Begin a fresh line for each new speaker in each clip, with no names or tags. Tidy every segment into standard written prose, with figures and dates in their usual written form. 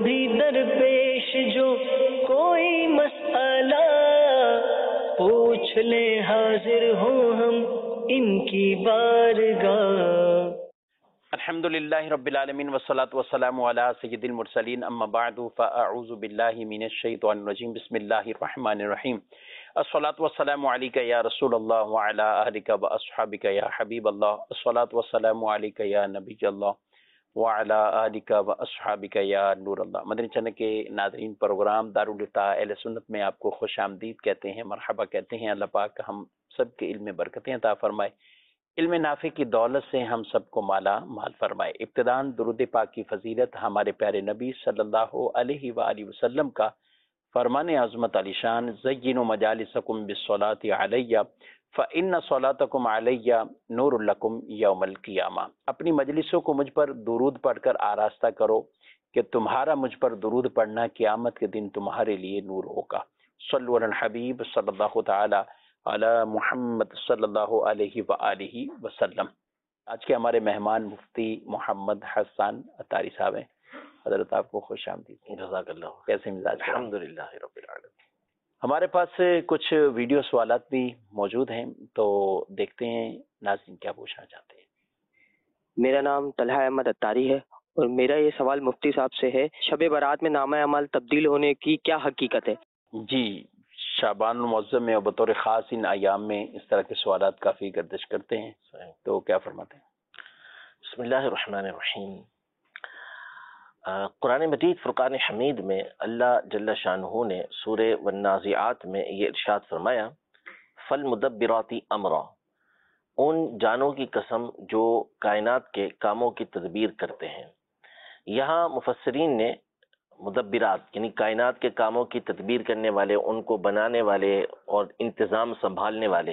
بھی درپیش جو کوئی مسئلہ پوچھ لے حاضر ہوں ہم ان کی بارگاہ۔
الحمدللہ رب العالمین والصلاة والسلام علی سید المرسلین اما بعد فاعوذ باللہ من الشیطان الرجیم بسم اللہ الرحمن الرحیم الصلاة والسلام علیک یا رسول اللہ وعلی اہلک واصحابک یا حبیب اللہ الصلاة والسلام علیک یا نبی اللہ وعلی آلک واصحابک یا نور اللہ۔ مدنی چینل کے ناظرین، پروگرام دارالفتاح اہل سنت میں آپ کو خوش آمدید کہتے ہیں، مرحبا کہتے ہیں۔ اللہ پاک ہم سب کے علم میں برکتیں عطا فرمائے، علم نافع کی دولت سے ہم سب کو مالا مال فرمائے۔ ابتداً درود پاک کی فضیلت ہمارے پیارے نبی صلی اللہ علیہ وآلہ وسلم کا فرمان عظمت علی شان، زینوا مجالسکم بالصلاۃ علیہ فإن صلاتکم علیہ نور لکم یوم القیامہ۔ اپنی مجلسوں کو مجھ پر درود پڑھ کر آراستہ کرو کہ تمہارا مجھ پر درود پڑھنا قیامت کے دن تمہارے لیے نور ہوگا۔ صلو علی الحبیب صلی اللہ تعالی علی محمد صلی اللہ علیہ وآلہ وسلم۔ آج کے ہمارے مہمان مفتی محمد حسن عطاری صاحب ہیں۔ حضرت آپ کو خوش آمدید۔
جزاک اللہ۔
کیسے مزاج؟
الحمدللہ رب العالمین۔
ہمارے پاس کچھ ویڈیو سوالات بھی موجود ہیں، تو دیکھتے ہیں ناظرین کیا پوچھنا چاہتے ہیں۔
میرا نام طلحہ احمد عطاری ہے اور میرا یہ سوال مفتی صاحب سے ہے، شب برات میں نامہ اعمال تبدیل ہونے کی کیا حقیقت ہے؟
جی، شعبان المعظم میں اور بطور خاص ان ایام میں اس طرح کے سوالات کافی گردش کرتے ہیں، تو کیا فرماتے ہیں؟
بسم اللہ الرحمن الرحیم۔ قرآن مجید فرقان حمید میں اللہ جل شانہ نے سورہ والنازعات میں یہ ارشاد فرمایا، فالمدبرات امرا، ان جانوں کی قسم جو کائنات کے کاموں کی تدبیر کرتے ہیں۔ یہاں مفسرین نے مدبرات یعنی کائنات کے کاموں کی تدبیر کرنے والے، ان کو بنانے والے اور انتظام سنبھالنے والے،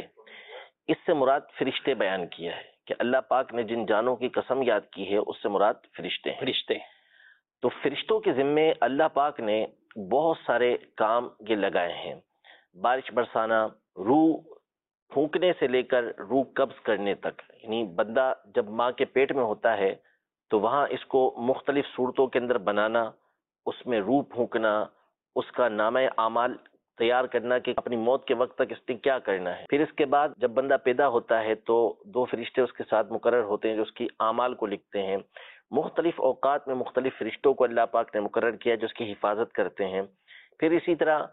اس سے مراد فرشتے بیان کیا ہے کہ اللہ پاک نے جن جانوں کی قسم یاد کی ہے اس سے مراد فرشتے ہیں۔
فرشتے
تو فرشتوں کے ذمے اللہ پاک نے بہت سارے کام یہ لگائے ہیں، بارش برسانا، روح پھونکنے سے لے کر روح قبض کرنے تک، یعنی بندہ جب ماں کے پیٹ میں ہوتا ہے تو وہاں اس کو مختلف صورتوں کے اندر بنانا، اس میں روح پھونکنا، اس کا نامہ اعمال تیار کرنا کہ اپنی موت کے وقت تک اس نے کیا کرنا ہے۔ پھر اس کے بعد جب بندہ پیدا ہوتا ہے تو دو فرشتے اس کے ساتھ مقرر ہوتے ہیں جو اس کی اعمال کو لکھتے ہیں۔ مختلف اوقات میں مختلف فرشتوں کو اللہ پاک نے مقرر کیا جو اس کی حفاظت کرتے ہیں۔ پھر اسی طرح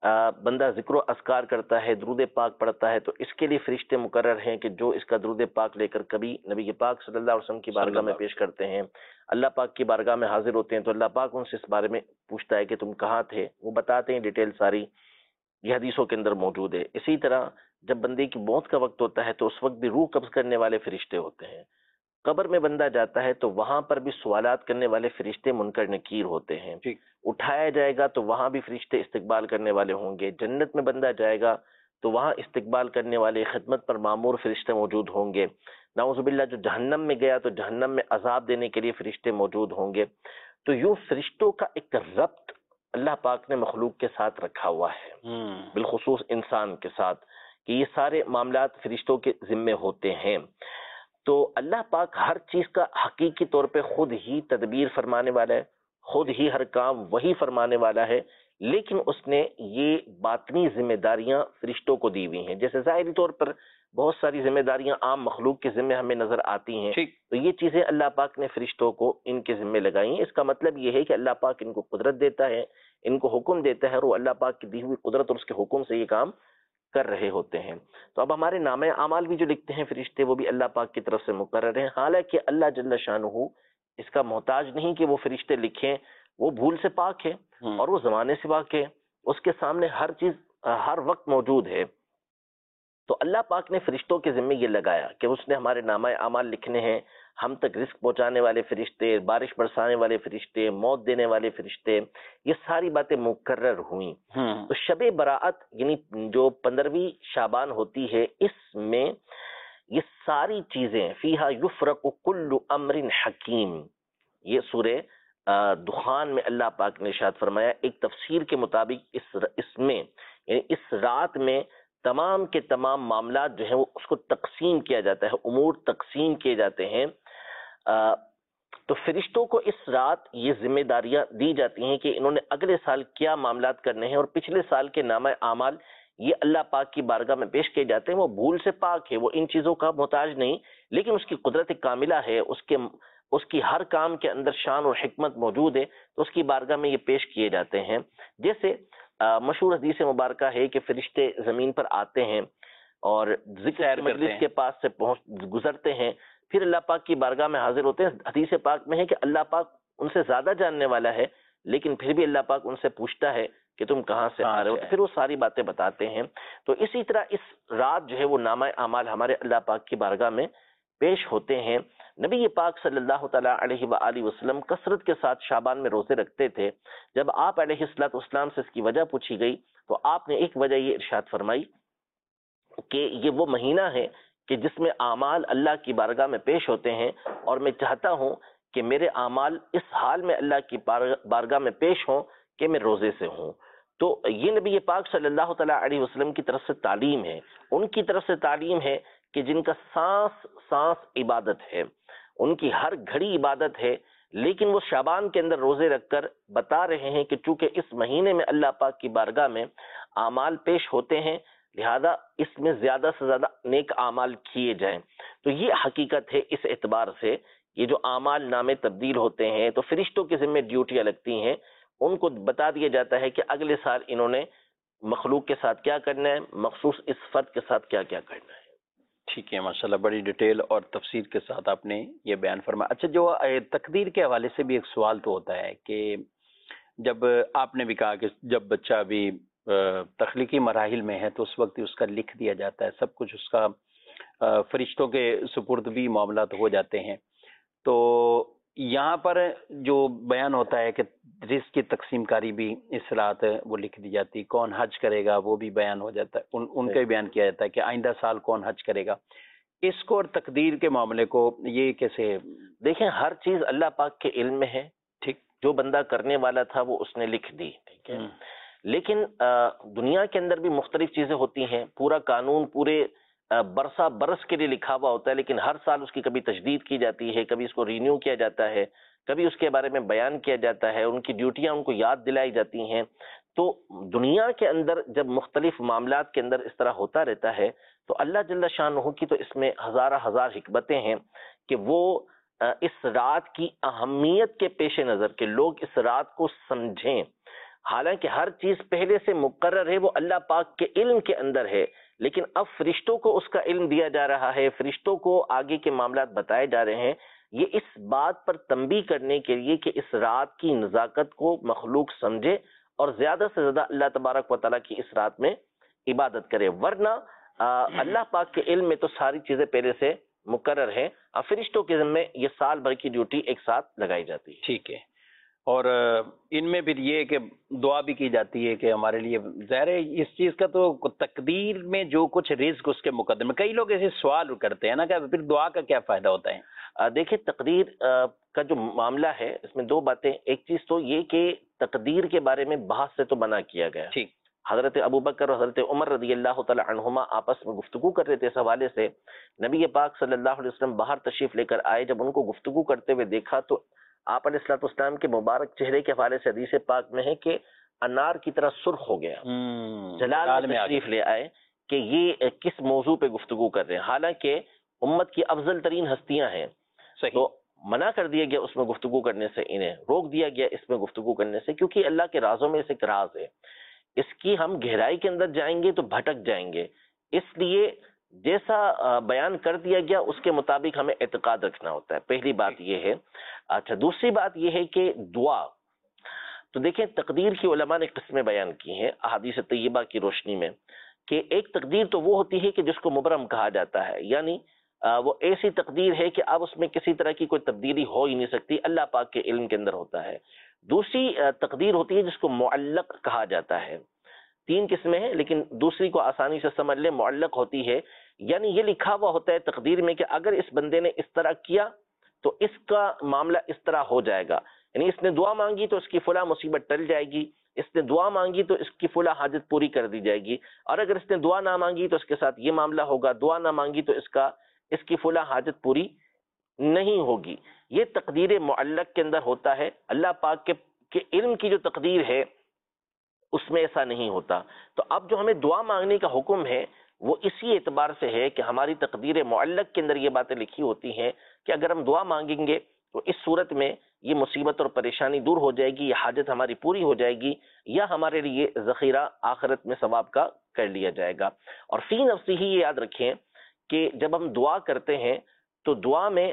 بندہ ذکر و اذکار کرتا ہے، درود پاک پڑھتا ہے، تو اس کے لیے فرشتے مقرر ہیں کہ جو اس کا درود پاک لے کر کبھی نبی پاک صلی اللہ علیہ وسلم کی بارگاہ میں پیش کرتے ہیں، اللہ پاک کی بارگاہ میں حاضر ہوتے ہیں تو اللہ پاک ان سے اس بارے میں پوچھتا ہے کہ تم کہاں تھے، وہ بتاتے ہیں ڈیٹیل ساری، یہ حدیثوں کے اندر موجود ہے۔ اسی طرح جب بندے کی موت کا وقت ہوتا ہے تو اس وقت بھی روح قبض کرنے والے فرشتے ہوتے ہیں۔ قبر میں بندہ جاتا ہے تو وہاں پر بھی سوالات کرنے والے فرشتے منکر نکیر ہوتے ہیں۔ اٹھایا جائے گا تو وہاں بھی فرشتے استقبال کرنے والے ہوں گے۔ جنت میں بندہ جائے گا تو وہاں استقبال کرنے والے، خدمت پر مامور فرشتے موجود ہوں گے۔ نعوذ باللہ جو جہنم میں گیا تو جہنم میں عذاب دینے کے لیے فرشتے موجود ہوں گے۔ تو یوں فرشتوں کا ایک ربط اللہ پاک نے مخلوق کے ساتھ رکھا ہوا ہے، بالخصوص انسان کے ساتھ، کہ یہ سارے معاملات فرشتوں کے ذمے ہوتے ہیں۔ تو اللہ پاک ہر چیز کا حقیقی طور پہ خود ہی تدبیر فرمانے والا ہے، خود ہی ہر کام وہی فرمانے والا ہے، لیکن اس نے یہ باطنی ذمہ داریاں فرشتوں کو دی ہوئی ہیں۔ جیسے ظاہری طور پر بہت ساری ذمہ داریاں عام مخلوق کے ذمے ہمیں نظر آتی ہیں، تو یہ چیزیں اللہ پاک نے فرشتوں کو ان کے ذمے لگائی ہیں۔ اس کا مطلب یہ ہے کہ اللہ پاک ان کو قدرت دیتا ہے، ان کو حکم دیتا ہے، اور وہ اللہ پاک کی دی ہوئی قدرت اور اس کے حکم سے یہ کام کر رہے ہوتے ہیں۔ تو اب ہمارے نامہ اعمال بھی جو لکھتے ہیں فرشتے، وہ بھی اللہ پاک کی طرف سے مقرر ہیں، حالانکہ اللہ جل شانہ اس کا محتاج نہیں کہ وہ فرشتے لکھیں، وہ بھول سے پاک ہے اور وہ زمانے سے پاک ہے، اس کے سامنے ہر چیز ہر وقت موجود ہے۔ تو اللہ پاک نے فرشتوں کے ذمہ یہ لگایا کہ اس نے ہمارے نامہ اعمال لکھنے ہیں، ہم تک رزق پہنچانے والے فرشتے، بارش برسانے والے فرشتے، موت دینے والے فرشتے، یہ ساری باتیں مقرر ہوئیں۔ تو شب براءت یعنی جو 15ویں شعبان ہوتی ہے، اس میں یہ ساری چیزیں فیہا یفرق کل امر حکیم، یہ سورہ دخان میں اللہ پاک نے ارشاد فرمایا، ایک تفسیر کے مطابق اس میں یعنی اس رات میں تمام کے تمام معاملات جو ہیں وہ اس کو تقسیم کیا جاتا ہے، امور تقسیم کیے جاتے ہیں تو فرشتوں کو اس رات یہ ذمہ داریاں دی جاتی ہیں کہ انہوں نے اگلے سال کیا معاملات کرنے ہیں، اور پچھلے سال کے نامہ اعمال یہ اللہ پاک کی بارگاہ میں پیش کیے جاتے ہیں۔ وہ بھول سے پاک ہے، وہ ان چیزوں کا محتاج نہیں، لیکن اس کی قدرت کاملہ ہے، اس کی ہر کام کے اندر شان اور حکمت موجود ہے، تو اس کی بارگاہ میں یہ پیش کیے جاتے ہیں۔ جیسے مشہور حدیث مبارکہ ہے کہ فرشتے زمین پر آتے ہیں اور ذکر کی مجلس کے پاس سے گزرتے ہیں، پھر اللہ پاک کی بارگاہ میں حاضر ہوتے ہیں۔ حدیث پاک میں ہے کہ اللہ پاک ان سے زیادہ جاننے والا ہے، لیکن پھر بھی اللہ پاک ان سے پوچھتا ہے کہ تم کہاں سے آ رہے ہو، تو پھر وہ ساری باتیں بتاتے ہیں۔ تو اسی طرح اس رات جو ہے وہ نامہ اعمال ہمارے اللہ پاک کی بارگاہ میں پیش ہوتے ہیں۔ نبی پاک صلی اللہ تعالیٰ علیہ وآلہ وسلم کثرت کے ساتھ شعبان میں روزے رکھتے تھے۔ جب آپ علیہ الصلوۃ والسلام سے اس کی وجہ پوچھی گئی تو آپ نے ایک وجہ یہ ارشاد فرمائی کہ یہ وہ مہینہ ہے کہ جس میں اعمال اللہ کی بارگاہ میں پیش ہوتے ہیں، اور میں چاہتا ہوں کہ میرے اعمال اس حال میں اللہ کی بارگاہ میں پیش ہوں کہ میں روزے سے ہوں۔ تو یہ نبی پاک صلی اللہ تعالیٰ علیہ وسلم کی طرف سے تعلیم ہے، ان کی طرف سے تعلیم ہے کہ جن کا سانس سانس عبادت ہے، ان کی ہر گھڑی عبادت ہے، لیکن وہ شعبان کے اندر روزے رکھ کر بتا رہے ہیں کہ چونکہ اس مہینے میں اللہ پاک کی بارگاہ میں اعمال پیش ہوتے ہیں، لہذا اس میں زیادہ سے زیادہ نیک اعمال کیے جائیں۔ تو یہ حقیقت ہے، اس اعتبار سے یہ جو اعمال نامے تبدیل ہوتے ہیں تو فرشتوں کے ذمہ ڈیوٹیاں لگتی ہیں، ان کو بتا دیا جاتا ہے کہ اگلے سال انہوں نے مخلوق کے ساتھ کیا کرنا ہے، مخصوص اس فرد کے ساتھ کیا کیا کرنا ہے۔
ٹھیک ہے، ماشاءاللہ بڑی ڈیٹیل اور تفصیل کے ساتھ آپ نے یہ بیان فرمایا۔ اچھا، جو تقدیر کے حوالے سے بھی ایک سوال تو ہوتا ہے کہ جب آپ نے بھی کہا کہ جب بچہ بھی تخلیقی مراحل میں ہے تو اس وقت اس کا لکھ دیا جاتا ہے، سب کچھ اس کا فرشتوں کے سپرد بھی معاملات ہو جاتے ہیں، تو یہاں پر جو بیان ہوتا ہے کہ رزق کی تقسیم کاری بھی اس رات وہ لکھ دی جاتی، کون حج کرے گا وہ بھی بیان ہو جاتا ہے، ان کا بھی بیان کیا جاتا ہے کہ آئندہ سال کون حج کرے گا۔ اس کو اور تقدیر کے معاملے کو یہ کیسے؟
دیکھیں، ہر چیز اللہ پاک کے علم میں ہے،
ٹھیک،
جو بندہ کرنے والا تھا وہ اس نے لکھ دی، ٹھیک ہے، لیکن دنیا کے اندر بھی مختلف چیزیں ہوتی ہیں، پورا قانون پورے برسہ برس کے لیے لکھا ہوا ہوتا ہے، لیکن ہر سال اس کی کبھی تجدید کی جاتی ہے، کبھی اس کو رینیو کیا جاتا ہے، کبھی اس کے بارے میں بیان کیا جاتا ہے، ان کی ڈیوٹیاں ان کو یاد دلائی جاتی ہیں۔ تو دنیا کے اندر جب مختلف معاملات کے اندر اس طرح ہوتا رہتا ہے تو اللہ جل شانہ کی تو اس میں ہزارہ ہزار حکمتیں ہیں کہ وہ اس رات کی اہمیت کے پیش نظر کہ لوگ اس رات کو سمجھیں، حالانکہ ہر چیز پہلے سے مقرر ہے، وہ اللہ پاک کے علم کے اندر ہے، لیکن اب فرشتوں کو اس کا علم دیا جا رہا ہے، فرشتوں کو آگے کے معاملات بتائے جا رہے ہیں، یہ اس بات پر تنبیہ کرنے کے لیے کہ اس رات کی نزاکت کو مخلوق سمجھے اور زیادہ سے زیادہ اللہ تبارک و تعالیٰ کی اس رات میں عبادت کرے، ورنہ اللہ پاک کے علم میں تو ساری چیزیں پہلے سے مقرر ہیں، فرشتوں کے ذمہ یہ سال بھر کی ڈیوٹی ایک ساتھ لگائی جاتی ہے۔
ٹھیک ہے، اور ان میں پھر یہ کہ دعا بھی کی جاتی ہے کہ ہمارے لیے ظاہر ہے اس چیز کا تو تقدیر میں جو کچھ رزق اس کے مقدر میں، کئی لوگ ایسے سوال کرتے ہیں نا کہ پھر دعا کا کیا فائدہ ہوتا ہے؟
دیکھیں، تقدیر کا جو معاملہ ہے اس میں دو باتیں، ایک چیز تو یہ کہ تقدیر کے بارے میں بحث سے تو منع کیا گیا۔
ٹھیک،
حضرت ابوبکر اور حضرت عمر رضی اللہ تعالی عنہما آپس میں گفتگو کر رہے تھے اس حوالے سے، نبی پاک صلی اللہ علیہ وسلم باہر تشریف لے کر آئے، جب ان کو گفتگو کرتے ہوئے دیکھا تو آپ علیہ الصلوۃ والسلام کے مبارک چہرے کے حوالے سے حدیث پاک میں ہے کہ انار کی طرح سرخ ہو گیا، جلال میں تشریف لے آئے کہ یہ کس موضوع پہ گفتگو کر رہے ہیں، حالانکہ امت کی افضل ترین ہستیاں ہیں، تو منع کر دیا گیا اس میں گفتگو کرنے سے، انہیں روک دیا گیا اس میں گفتگو کرنے سے، کیونکہ اللہ کے رازوں میں سے ایک راز ہے، اس کی ہم گہرائی کے اندر جائیں گے تو بھٹک جائیں گے، اس لیے جیسا بیان کر دیا گیا اس کے مطابق ہمیں اعتقاد رکھنا ہوتا ہے، پہلی بات یہ ہے۔ اچھا، دوسری بات یہ ہے کہ دعا، تو دیکھیں تقدیر کی علماء نے قسمیں بیان کی ہیں احادیث طیبہ کی روشنی میں، کہ ایک تقدیر تو وہ ہوتی ہے کہ جس کو مبرم کہا جاتا ہے، یعنی وہ ایسی تقدیر ہے کہ اب اس میں کسی طرح کی کوئی تبدیلی ہو ہی نہیں سکتی، اللہ پاک کے علم کے اندر ہوتا ہے۔ دوسری تقدیر ہوتی ہے جس کو معلق کہا جاتا ہے، تین قسمیں ہیں لیکن دوسری کو آسانی سے سمجھ لیں، معلق ہوتی ہے یعنی یہ لکھا ہوا ہوتا ہے تقدیر میں کہ اگر اس بندے نے اس طرح کیا تو اس کا معاملہ اس طرح ہو جائے گا، یعنی اس نے دعا مانگی تو اس کی فلاں مصیبت ٹل جائے گی، اس نے دعا مانگی تو اس کی فلاں حاجت پوری کر دی جائے گی، اور اگر اس نے دعا نہ مانگی تو اس کے ساتھ یہ معاملہ ہوگا، دعا نہ مانگی تو اس کی فلاں حاجت پوری نہیں ہوگی. یہ تقدیر معلق کے اندر ہوتا ہے. اللہ پاک کے علم کی جو تقدیر ہے اس میں ایسا نہیں ہوتا. تو اب جو ہمیں دعا مانگنے کا حکم ہے وہ اسی اعتبار سے ہے کہ ہماری تقدیر معلق کے اندر یہ باتیں لکھی ہوتی ہیں کہ اگر ہم دعا مانگیں گے تو اس صورت میں یہ مصیبت اور پریشانی دور ہو جائے گی, یہ حاجت ہماری پوری ہو جائے گی, یا ہمارے لیے ذخیرہ آخرت میں ثواب کا کر لیا جائے گا. اور فی نفسی ہی یہ یاد رکھیں کہ جب ہم دعا کرتے ہیں تو دعا میں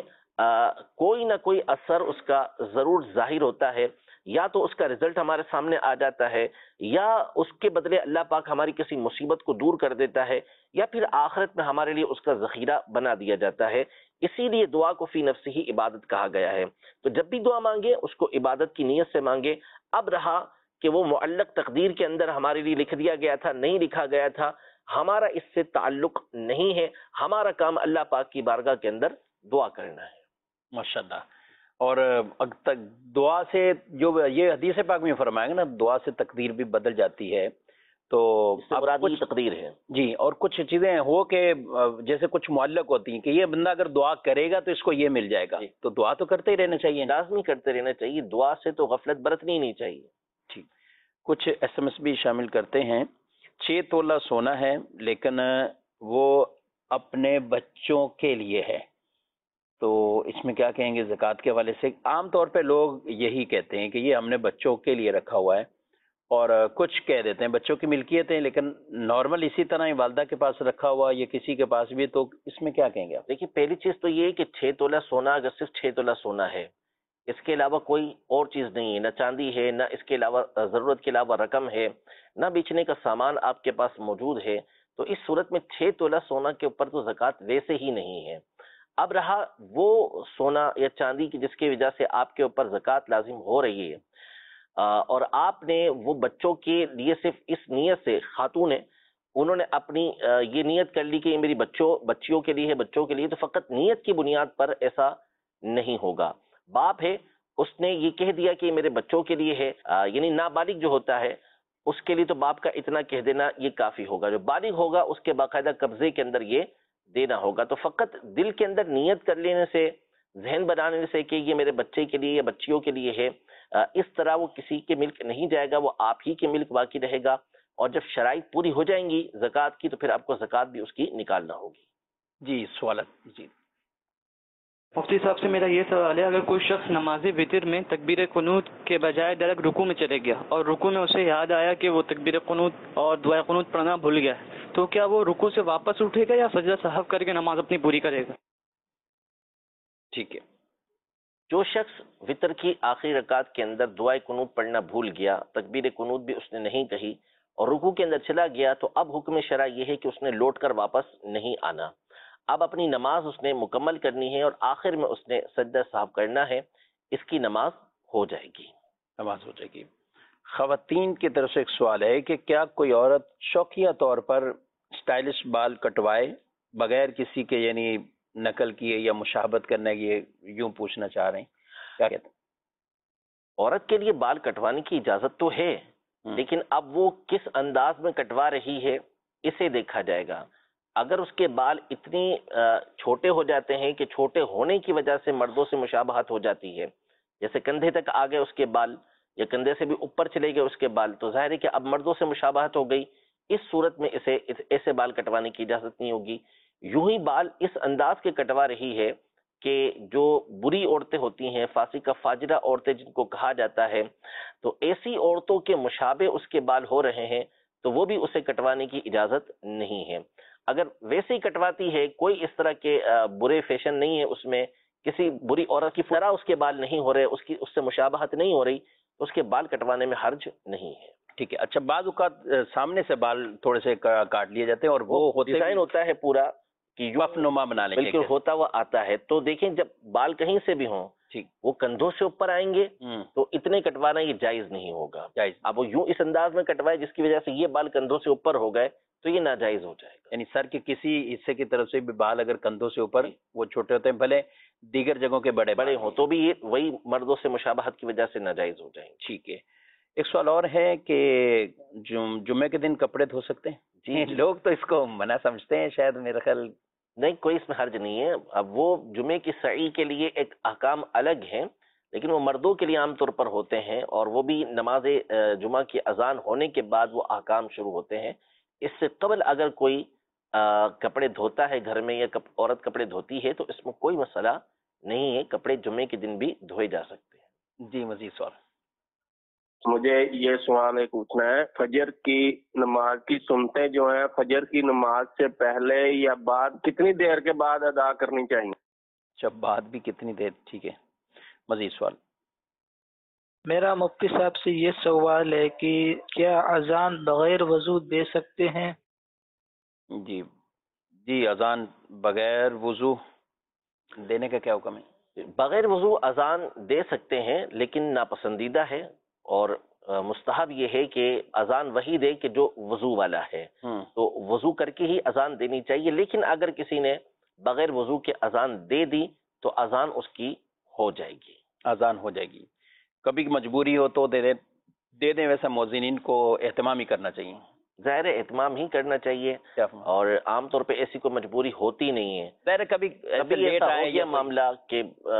کوئی نہ کوئی اثر اس کا ضرور ظاہر ہوتا ہے. یا تو اس کا رزلٹ ہمارے سامنے آ جاتا ہے, یا اس کے بدلے اللہ پاک ہماری کسی مصیبت کو دور کر دیتا ہے, یا پھر آخرت میں ہمارے لیے اس کا ذخیرہ بنا دیا جاتا ہے. اسی لیے دعا کو فی نفسی ہی عبادت کہا گیا ہے. تو جب بھی دعا مانگے اس کو عبادت کی نیت سے مانگے. اب رہا کہ وہ معلق تقدیر کے اندر ہمارے لیے لکھ دیا گیا تھا, نہیں لکھا گیا تھا, ہمارا اس سے تعلق نہیں ہے. ہمارا کام اللہ پاک کی بارگاہ کے اندر دعا کرنا ہے.
ماشاءاللہ. اور تک دعا سے جو یہ حدیث پاک میں فرمائیں گے نا, دعا سے تقدیر بھی بدل جاتی ہے. تو
کچھ تقدیر ہے
جی, اور کچھ چیزیں ہو کہ جیسے کچھ معلق ہوتی ہیں کہ یہ بندہ اگر دعا کرے گا تو اس کو یہ مل جائے گا, تو دعا تو کرتے ہی رہنا چاہیے,
لازمی کرتے رہنا چاہیے. دعا سے تو غفلت برتنی نہیں چاہیے.
ٹھیک. کچھ ایس ایم ایس بھی شامل کرتے ہیں. 6 تولہ سونا ہے لیکن وہ اپنے بچوں کے لیے ہے, تو اس میں کیا کہیں گے زکوٰۃ کے حوالے سے؟ عام طور پہ لوگ یہی کہتے ہیں کہ یہ ہم نے بچوں کے لیے رکھا ہوا ہے, اور کچھ کہہ دیتے ہیں بچوں کی ملکیت ہے, لیکن نارمل اسی طرح ہی والدہ کے پاس رکھا ہوا یا کسی کے پاس بھی, تو اس میں کیا کہیں گے آپ؟
دیکھیے, پہلی چیز تو یہ ہے کہ 6 تولہ سونا اگر صرف 6 تولہ سونا ہے, اس کے علاوہ کوئی اور چیز نہیں ہے, نہ چاندی ہے, نہ اس کے علاوہ ضرورت کے علاوہ رقم ہے, نہ بیچنے کا سامان آپ کے پاس موجود ہے, تو اس صورت میں 6 تولہ سونا کے اوپر تو زکوٰۃ ویسے ہی نہیں ہے. اب رہا وہ سونا یا چاندی کی جس کی وجہ سے آپ کے اوپر زکوٰۃ لازم ہو رہی ہے, اور آپ نے وہ بچوں کے لیے صرف اس نیت سے, خاتون ہے انہوں نے اپنی یہ نیت کر لی کہ یہ میری بچیوں کے لیے ہے, بچوں کے لیے, تو فقط نیت کی بنیاد پر ایسا نہیں ہوگا. باپ ہے اس نے یہ کہہ دیا کہ یہ میرے بچوں کے لیے ہے, یعنی نابالغ جو ہوتا ہے اس کے لیے تو باپ کا اتنا کہہ دینا یہ کافی ہوگا. جو بالغ ہوگا اس کے باقاعدہ قبضے کے اندر یہ دینا ہوگا. تو فقط دل کے اندر نیت کر لینے سے, ذہن بنانے سے کہ یہ میرے بچے کے لیے یا بچیوں کے لیے ہے, اس طرح وہ کسی کے ملک نہیں جائے گا, وہ آپ ہی کے ملک باقی رہے گا. اور جب شرائط پوری ہو جائیں گی زکوٰۃ کی تو پھر آپ کو زکوٰۃ بھی اس کی نکالنا ہوگی.
جی, سوالات. جی
مفتی صاحب سے میرا یہ سوال ہے, اگر کوئی شخص نماز وتر میں تکبیر قنوت کے بجائے ڈائریکٹ رکوع میں چلے گیا اور رکوع میں اسے یاد آیا کہ وہ تکبیر قنوت اور دعائے قنوت پڑھنا بھول گیا, تو کیا وہ رکوع سے واپس اٹھے گا یا سجدہ سہو کر کے نماز اپنی پوری کرے گا؟
ٹھیک ہے.
جو شخص وتر کی آخری رکعت کے اندر دعائے قنوت پڑھنا بھول گیا, تکبیر قنوت بھی اس نے نہیں کہی اور رکوع کے اندر چلا گیا, تو اب حکم شرع یہ ہے کہ اس نے لوٹ کر واپس نہیں آنا. اب اپنی نماز اس نے مکمل کرنی ہے اور آخر میں اس نے سجدہ سہو کرنا ہے, اس کی نماز ہو جائے گی.
نماز ہو جائے گی. خواتین کی طرف سے ایک سوال ہے کہ کیا کوئی عورت شوقیہ طور پر سٹائلش بال کٹوائے بغیر کسی کے یعنی نقل کیے یا مشابہت کرنے کی, یوں پوچھنا چاہ رہے ہیں, کیا کہتے ہیں؟
عورت کے لیے بال کٹوانے کی اجازت تو ہے, لیکن اب وہ کس انداز میں کٹوا رہی ہے اسے دیکھا جائے گا. اگر اس کے بال اتنی چھوٹے ہو جاتے ہیں کہ چھوٹے ہونے کی وجہ سے مردوں سے مشابہت ہو جاتی ہے, جیسے کندھے تک آ گئے اس کے بال یا کندھے سے بھی اوپر چلے گئے اس کے بال, تو ظاہر ہے کہ اب مردوں سے مشابہت ہو گئی. اس صورت میں اسے ایسے بال کٹوانے کی اجازت نہیں ہوگی. یوں ہی بال اس انداز کے کٹوا رہی ہے کہ جو بری عورتیں ہوتی ہیں, فاسقہ فاجرہ عورتیں جن کو کہا جاتا ہے, تو ایسی عورتوں کے مشابہ اس کے بال ہو رہے ہیں, تو وہ بھی اسے کٹوانے کی اجازت نہیں ہے. اگر ویسے ہی کٹواتی ہے, کوئی اس طرح کے برے فیشن نہیں ہے اس میں, کسی بری عورت کی طرح اس کے بال نہیں ہو رہے, اس سے مشابہت نہیں ہو رہی, تو اس کے بال کٹوانے میں حرج نہیں ہے.
ٹھیک ہے. اچھا, بعض اوقات سامنے سے بال تھوڑے سے کاٹ لیے جاتے ہیں اور وہ
ڈیزائن ہوتا ہے پورا کہ
وف نما بنا لیں گے,
بالکل ہوتا ہوا آتا ہے. تو دیکھیں جب بال کہیں سے بھی ہوں,
ٹھیک,
وہ کندھوں سے اوپر آئیں گے تو اتنے کٹوانا یہ جائز نہیں ہوگا. اب وہ یوں اس انداز میں کٹوائے جس کی وجہ سے یہ بال کندھوں سے اوپر ہو گئے تو یہ ناجائز ہو جائے گا.
یعنی سر کے کسی حصے کی طرف سے بھی بال اگر کندھوں سے اوپر وہ چھوٹے ہوتے ہیں, بھلے دیگر جگہوں کے بڑے
بڑے ہوں, تو بھی یہ وہی مردوں سے مشابہت کی وجہ سے ناجائز ہو جائیں گے.
ٹھیک ہے. ایک سوال اور ہے کہ جمعے کے دن کپڑے دھو سکتے ہیں؟ جی, لوگ تو اس کو منع سمجھتے ہیں شاید, میرا خیال
نہیں کوئی اس میں حرج نہیں ہے. اب وہ جمعے کی سعی کے لیے ایک احکام الگ ہیں لیکن وہ مردوں کے لیے عام طور پر ہوتے ہیں اور وہ بھی نماز جمعہ کی اذان ہونے کے بعد وہ احکام شروع ہوتے ہیں. اس سے قبل اگر کوئی کپڑے دھوتا ہے گھر میں یا عورت کپڑے دھوتی ہے تو اس میں کوئی مسئلہ نہیں ہے, کپڑے جمعے کے دن بھی دھوئے جا سکتے ہیں.
جی مزید سوال.
مجھے یہ سوال ایک پوچھنا ہے, فجر کی نماز کی سنتیں جو ہیں فجر کی نماز سے پہلے یا بعد کتنی دیر کے بعد ادا کرنی چاہیے؟
اچھا بعد بھی کتنی دیر, ٹھیک ہے. مزید سوال.
میرا مفتی صاحب سے یہ سوال ہے کہ کیا اذان بغیر وضو دے سکتے ہیں؟
جی اذان بغیر وضو دینے کا کیا حکم ہے؟
بغیر وضو اذان دے سکتے ہیں لیکن ناپسندیدہ ہے اور مستحب یہ ہے کہ اذان وہی دے کہ جو وضو والا ہے. تو وضو کر کے ہی اذان دینی چاہیے, لیکن اگر کسی نے بغیر وضو کے اذان دے دی تو اذان اس کی ہو جائے گی.
اذان ہو جائے گی. کبھی مجبوری ہو تو دے دیں, ویسا مؤذنین کو اہتمام ہی کرنا چاہیے.
ظاہر اہتمام ہی کرنا چاہیے اور عام طور پہ ایسی کوئی مجبوری ہوتی نہیں ہے.
ظاہر کبھی
ایسا ہو گیا معاملہ کہ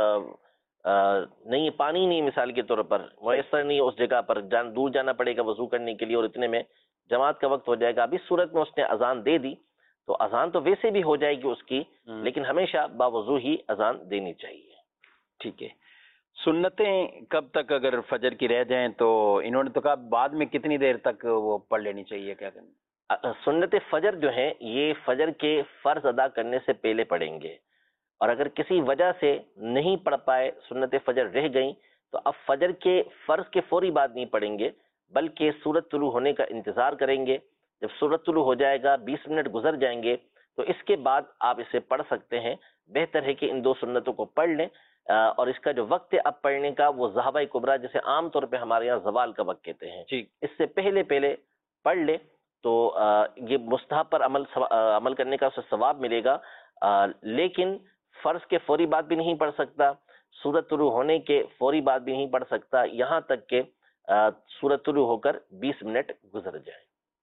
نہیں پانی نہیں مثال کے طور پر میسر نہیں اس جگہ پر, دور جانا پڑے گا وضو کرنے کے لیے اور اتنے میں جماعت کا وقت ہو جائے گا. اب اس صورت میں اس نے اذان دے دی تو اذان تو ویسے بھی ہو جائے گی اس کی, لیکن ہمیشہ باوضو ہی اذان دینی چاہیے.
ٹھیک ہے. سنتیں کب تک اگر فجر کی رہ جائیں تو انہوں نے تو کہا بعد میں کتنی دیر تک وہ پڑھ لینی چاہیے, کیا کرنا؟
سنت فجر جو ہیں یہ فجر کے فرض ادا کرنے سے پہلے پڑھیں گے, اور اگر کسی وجہ سے نہیں پڑھ پائے سنت فجر رہ گئیں تو اب فجر کے فرض کے فوری بعد نہیں پڑھیں گے بلکہ سورج طلوع ہونے کا انتظار کریں گے. جب سورج طلوع ہو جائے گا 20 منٹ گزر جائیں گے تو اس کے بعد آپ اسے پڑھ سکتے ہیں. بہتر ہے کہ ان دو سنتوں کو پڑھ لیں, اور اس کا جو وقت ہے اب پڑھنے کا وہ ذہبہ کبریٰ جسے عام طور پہ ہمارے یہاں زوال کا وقت کہتے ہیں, اس سے پہلے پڑھ لے تو یہ مستحب پر عمل کرنے کا اسے ثواب ملے گا. لیکن فرض کے فوری بعد بھی نہیں پڑھ سکتا, سورج طلوع ہونے کے فوری بعد بھی نہیں پڑھ سکتا, یہاں تک کہ سورج طلوع ہو کر 20 منٹ گزر جائے.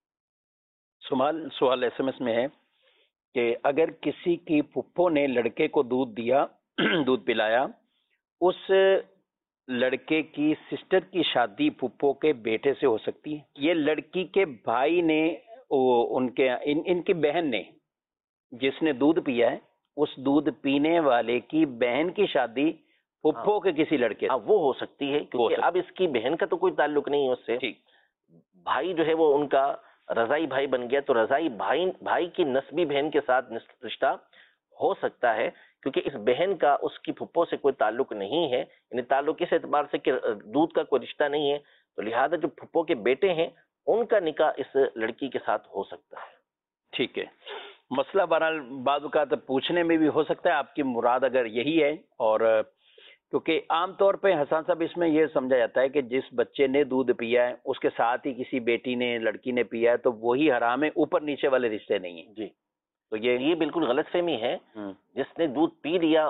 سوال ایس ایم ایس میں ہے کہ اگر کسی کی پھپھو نے لڑکے کو دودھ پلایا, اس لڑکے کی سسٹر کی شادی پھپھو کے بیٹے سے ہو سکتی ہے؟ یہ لڑکی کے بھائی نے ان کی بہن نے جس نے دودھ پیا ہے اس دودھ پینے والے کی بہن کی شادی پھپھو کے کسی لڑکے سے
وہ ہو سکتی ہے, کیونکہ اب اس کی بہن کا تو کوئی تعلق نہیں ہے اس سے. بھائی جو ہے وہ ان کا رضائی بھائی بن گیا, تو رضائی بھائی کی نسبی بہن کے ساتھ رشتہ ہو سکتا ہے, کیونکہ اس بہن کا اس کی پھپھو سے کوئی تعلق نہیں ہے, یعنی تعلق اس اعتبار سے کہ دودھ کا کوئی رشتہ نہیں ہے, تو لہذا جو پھپھو کے بیٹے ہیں ان کا نکاح اس لڑکی کے ساتھ ہو سکتا ہے.
ٹھیک ہے. مسئلہ بہرحال بعض اوقات پوچھنے میں بھی ہو سکتا ہے آپ کی مراد اگر یہی ہے, اور کیونکہ عام طور پہ حسان صاحب اس میں یہ سمجھا جاتا ہے کہ جس بچے نے دودھ پیا ہے اس کے ساتھ ہی کسی بیٹی نے لڑکی نے پیا ہے تو وہی حرام ہے, اوپر نیچے والے رشتے نہیں ہیں.
جی تو یہ بالکل غلط فہمی ہے. جس نے دودھ پی لیا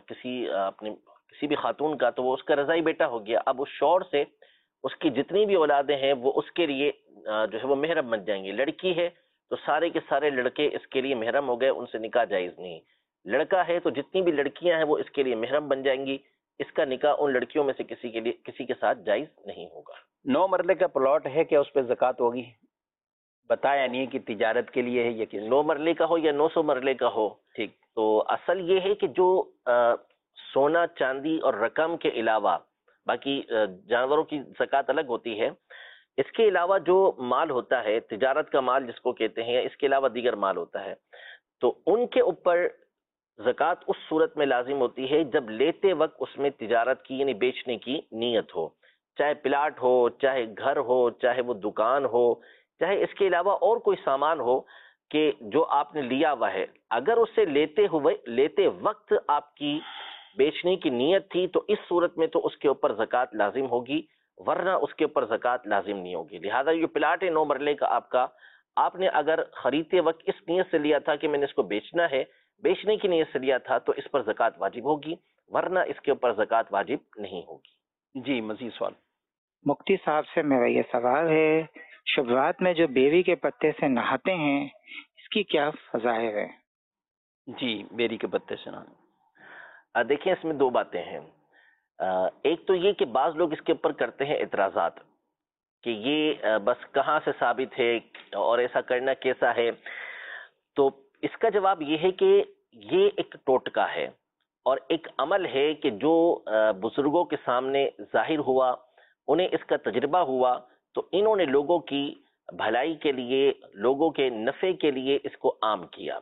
کسی بھی خاتون کا تو وہ اس کا رضائی بیٹا ہو گیا. اب اس شوہر سے اس کی جتنی بھی اولادیں ہیں وہ اس کے لیے جو ہے وہ محرم بن جائیں گے. لڑکی ہے تو سارے کے سارے لڑکے اس کے لیے محرم ہو گئے, ان سے نکاح جائز نہیں. لڑکا ہے تو جتنی بھی لڑکیاں ہیں وہ اس کے لیے محرم بن جائیں گی, اس کا نکاح ان لڑکیوں میں سے کسی کے ساتھ جائز نہیں ہوگا.
9 مرلے کا پلاٹ ہے, کیا اس پہ زکوٰۃ ہوگی؟ بتایا نہیں کہ تجارت کے لیے ہے یا کس
9 مرلے کا ہو یا 900 مرلے کا ہو.
ٹھیک.
تو اصل یہ ہے کہ جو سونا چاندی اور رقم کے علاوہ باقی جانوروں کی زکوٰۃ الگ ہوتی ہے, اس کے علاوہ جو مال ہوتا ہے تجارت کا مال جس کو کہتے ہیں, یا اس کے علاوہ دیگر مال ہوتا ہے, تو ان کے اوپر زکوٰۃ اس صورت میں لازم ہوتی ہے جب لیتے وقت اس میں تجارت کی یعنی بیچنے کی نیت ہو, چاہے پلاٹ ہو, چاہے گھر ہو, چاہے وہ دکان ہو, چاہے اس کے علاوہ اور کوئی سامان ہو کہ جو آپ نے لیا ہوا ہے. اگر اسے لیتے وقت آپ کی بیچنے کی نیت تھی تو اس صورت میں تو اس کے اوپر زکوٰۃ لازم ہوگی, ورنہ اس کے اوپر زکوٰۃ لازم نہیں ہوگی. لہذا یہ پلاٹ ہے 9 مرلے کا آپ نے اگر خریدتے وقت اس نیت سے لیا تھا کہ میں نے اس کو بیچنا ہے, بیچنے کی نیت سے لیا تھا تو اس پر زکوٰۃ واجب ہوگی, ورنہ اس کے اوپر زکوٰۃ واجب نہیں ہوگی.
جی مزید سوال.
مفتی صاحب سے میرا یہ سوال ہے, شب رات میں جو بیوی کے پتے سے نہاتے ہیں اس کی کیا فضائل ہے؟
جی بیری کے پتے سے نہانا.
دیکھیں اس میں دو باتیں ہیں. ایک تو یہ کہ بعض لوگ اس کے اوپر کرتے ہیں اعتراضات کہ یہ بس کہاں سے ثابت ہے اور ایسا کرنا کیسا ہے. تو اس کا جواب یہ ہے کہ یہ ایک ٹوٹکا ہے اور ایک عمل ہے کہ جو بزرگوں کے سامنے ظاہر ہوا، انہیں اس کا تجربہ ہوا، تو انہوں نے لوگوں کی بھلائی کے لیے، لوگوں کے نفع کے لیے اس کو عام کیا.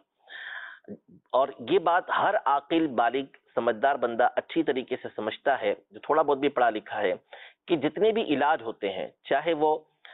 اور یہ بات ہر عاقل بالغ سمجھدار بندہ اچھی طریقے سے سمجھتا ہے، جو تھوڑا بہت بھی پڑھا لکھا ہے، کہ جتنے بھی علاج ہوتے ہیں، چاہے وہ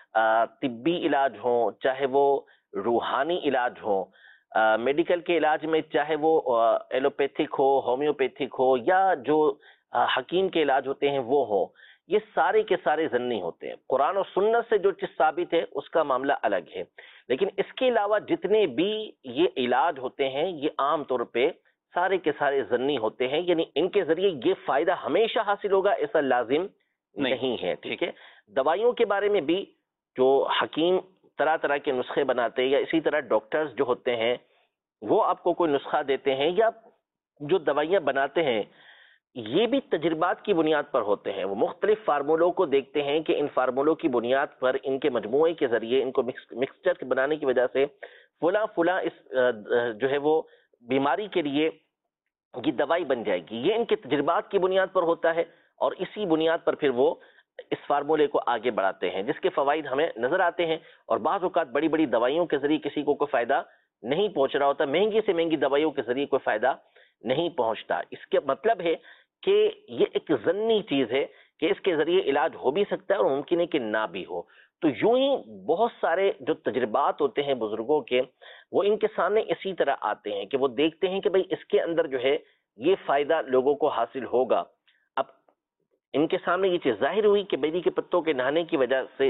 طبی علاج ہوں، چاہے وہ روحانی علاج ہوں، میڈیکل کے علاج میں چاہے وہ ایلوپیتھک ہو، ہومیوپیتھک ہو، یا جو حکیم کے علاج ہوتے ہیں وہ ہوں، یہ سارے کے سارے ضمنی ہوتے ہیں. قرآن و سنت سے جو چیز ثابت ہے اس کا معاملہ الگ ہے، لیکن اس کے علاوہ جتنے بھی یہ علاج ہوتے ہیں یہ عام طور پہ سارے کے سارے ضمنی ہوتے ہیں، یعنی ان کے ذریعے یہ فائدہ ہمیشہ حاصل ہوگا ایسا لازم نہیں ہے. ٹھیک ہے. دوائیوں کے بارے میں بھی جو حکیم طرح طرح کے نسخے بناتے ہیں، یا اسی طرح ڈاکٹرز جو ہوتے ہیں وہ آپ کو کوئی نسخہ دیتے ہیں یا جو دوائیاں بناتے ہیں، یہ بھی تجربات کی بنیاد پر ہوتے ہیں. وہ مختلف فارمولوں کو دیکھتے ہیں کہ ان فارمولوں کی بنیاد پر، ان کے مجموعے کے ذریعے، ان کو مکسچر بنانے کی وجہ سے فلاں اس جو ہے وہ بیماری کے لیے یہ دوائی بن جائے گی. یہ ان کے تجربات کی بنیاد پر ہوتا ہے اور اسی بنیاد پر پھر وہ اس فارمولے کو آگے بڑھاتے ہیں، جس کے فوائد ہمیں نظر آتے ہیں. اور بعض اوقات بڑی بڑی دوائیوں کے ذریعے کسی کو کوئی فائدہ نہیں پہنچ رہا ہوتا، مہنگی سے مہنگی دوائیوں کے ذریعے کوئی فائدہ نہیں پہنچتا. اس کے مطلب ہے کہ یہ ایک ضمنی چیز ہے کہ اس کے ذریعے علاج ہو بھی سکتا ہے اور ممکن ہے کہ نہ بھی ہو. تو یوں ہی بہت سارے جو تجربات ہوتے ہیں بزرگوں کے، وہ ان کے سامنے اسی طرح آتے ہیں کہ وہ دیکھتے ہیں کہ بھئی اس کے اندر جو ہے یہ فائدہ لوگوں کو حاصل ہوگا. اب ان کے سامنے یہ چیز ظاہر ہوئی کہ بیری کے پتوں کے نہانے کی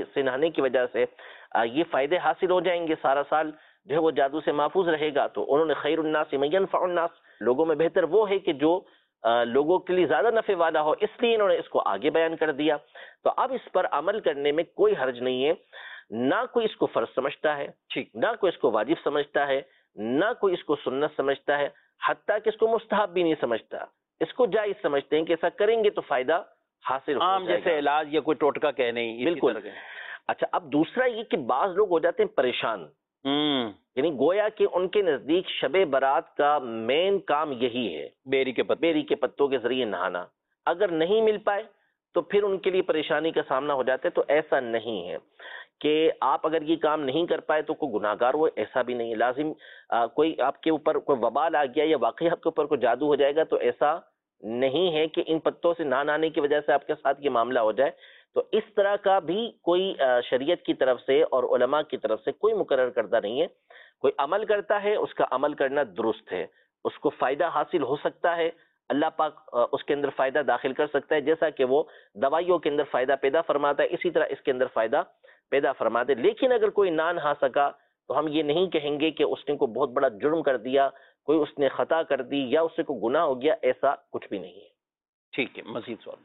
وجہ سے یہ فائدے حاصل ہو جائیں گے، سارا سال جو ہے وہ جادو سے محفوظ رہے گا. تو انہوں نے خیر الناس من ينفع الناس، لوگوں میں بہتر وہ ہے کہ جو لوگوں کے لیے زیادہ نفع والا ہو، اس لیے انہوں نے اس کو آگے بیان کر دیا. تو اب اس پر عمل کرنے میں کوئی حرج نہیں ہے. نہ کوئی اس کو فرض سمجھتا ہے، نہ کوئی اس کو واجب سمجھتا ہے، نہ کوئی اس کو سنت سمجھتا ہے، حتیٰ کہ اس کو مستحب بھی نہیں سمجھتا. اس کو جائز سمجھتے ہیں کہ ایسا کریں گے تو فائدہ حاصل ہو جائے
عام جیسے علاج یا کوئی ٹوٹکا کہہ نہیں.
بالکل. اچھا، اب دوسرا یہ کہ بعض لوگ ہو جاتے ہیں پریشان، یعنی گویا کہ ان کے نزدیک شب برات کا مین کام یہی ہے، بیری کے پتوں کے ذریعے نہانا. اگر نہیں مل پائے تو پھر ان کے لیے پریشانی کا سامنا ہو جاتا ہے. تو ایسا نہیں ہے کہ آپ اگر یہ کام نہیں کر پائے تو کوئی گناہ گار ہو، ایسا بھی نہیں. لازم کوئی آپ کے اوپر کوئی وبال آ گیا یا واقعی آپ کے اوپر کوئی جادو ہو جائے گا تو ایسا نہیں ہے کہ ان پتوں سے نہ نہانے کی وجہ سے آپ کے ساتھ یہ معاملہ ہو جائے. تو اس طرح کا بھی کوئی شریعت کی طرف سے اور علماء کی طرف سے کوئی مقرر کردہ نہیں ہے. کوئی عمل کرتا ہے، اس کا عمل کرنا درست ہے، اس کو فائدہ حاصل ہو سکتا ہے، اللہ پاک اس کے اندر فائدہ داخل کر سکتا ہے، جیسا کہ وہ دوائیوں کے اندر فائدہ پیدا فرماتا ہے اسی طرح اس کے اندر فائدہ پیدا فرماتا ہے. لیکن اگر کوئی نہ نہا سکا تو ہم یہ نہیں کہیں گے کہ اس نے کوئی بہت بڑا جرم کر دیا، کوئی اس نے خطا کر دی یا اس سے کوئی گناہ ہو گیا، ایسا کچھ بھی نہیں ہے.
ٹھیک ہے. مزید سوال.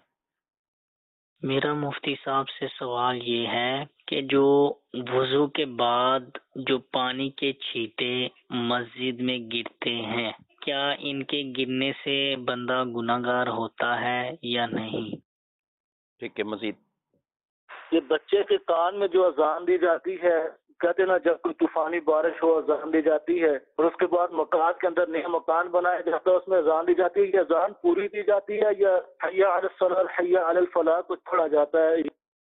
میرا مفتی صاحب سے سوال یہ ہے کہ جو وضو کے بعد جو پانی کے چھینٹے مسجد میں گرتے ہیں، کیا ان کے گرنے سے بندہ گناہ گار ہوتا ہے یا نہیں؟
ٹھیک ہے. مزید.
یہ بچے کے کان میں جو اذان دی جاتی ہے، کہتے نا جب کوئی طوفانی بارش ہو اذان دی جاتی ہے، اور اس کے بعد مکان کے اندر نیا مکان بنایا جاتا ہے، اس میں اذان دی جاتی ہے. یہ اذان پوری دی جاتی ہے یا حی علی الصلاۃ حی علی الفلاح کچھ پڑھا جاتا ہے؟